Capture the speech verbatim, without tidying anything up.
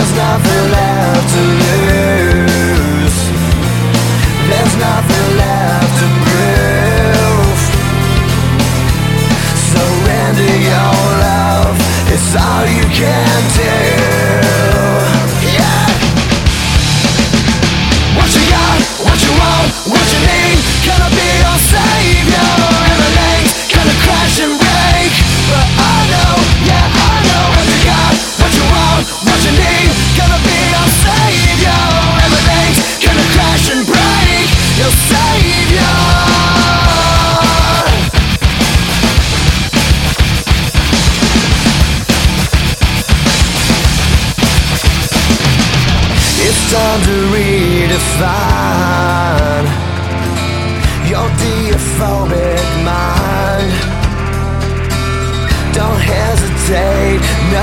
There's nothing left to lose. There's nothing left to prove. Surrender your love, it's all you can do. Yeah. What you got, what you want, what you need, gonna be your savior. Everything's gonna crash and break, but I know, yeah I know. What you got, what you want, what you need, gonna be your savior. Everything's gonna crash and break, your savior. It's time to redefine your deophobic mind. Don't hesitate, no.